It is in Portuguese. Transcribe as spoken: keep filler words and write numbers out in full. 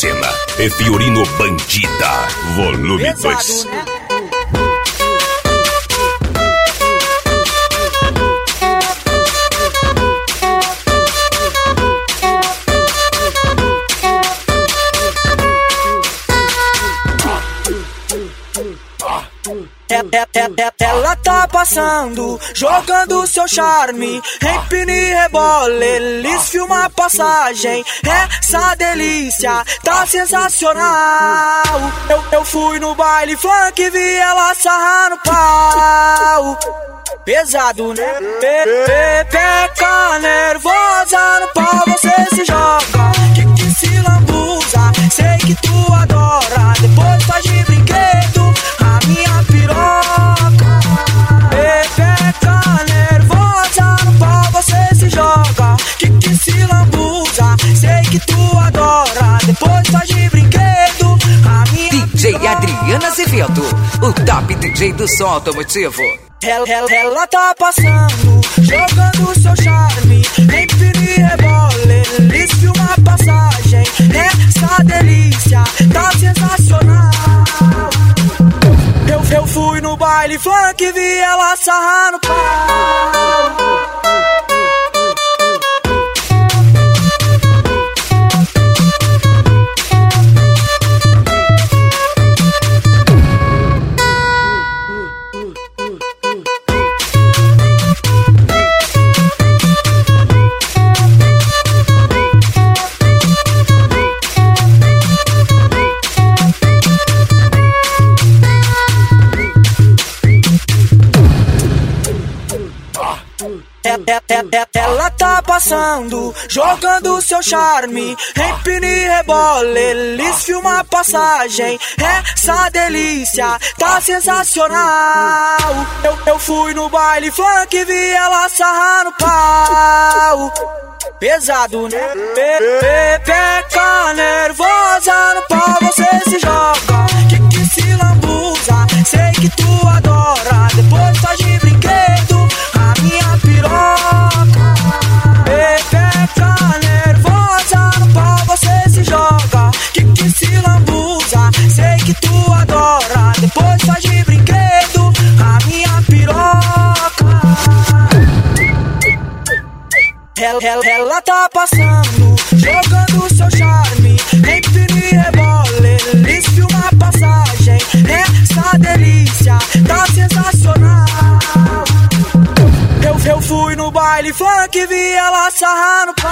cena é Fiorino Bandida, volume dois. Né? É, é, é, é, ela tá passando, jogando seu charme, empine e rebola, eles filmam a passagem. Essa delícia tá sensacional. Eu, eu fui no baile funk, vi ela sarrar no pau. Pesado, né? Pepeca nervosa no pau, você se joga, que que se lambuza, sei que tu adora, depois faz de brinquedo a minha piroca. Pepeca nervosa no pau, você se joga, que que se lambuza, sei que tu adora, depois faz de brinquedo a minha D J piroca. Adriana Azevedo, o top D J do som automotivo. Ela, ela, ela tá passando, jogando seu charme, empine e rebola, eles filmam a passagem. Essa delícia tá sensacional. Eu, eu fui no baile funk, vi ela sarrar no pau. É, é, é, é, ela tá passando, jogando seu charme, empine e rebola, eles filmam a passagem. Essa delícia tá sensacional. Eu, eu fui no baile funk, vi ela sarrar no pau. Pesado, né? Pepeca nervosa no pau, você se joga, que que se lambuza, sei que tu adora, depois faz de brinquedo a minha piroca. Pepeca nervosa no pau, você se joga, que que se lambuza, sei que tu adora, depois faz de brinquedo a minha piroca. Ela, ela, ela tá passando, jogando seu charme, empine e rebola, eles filmam a passagem. Essa delícia tá sensacional. Eu, eu fui no baile funk, vi ela sarrar no pau.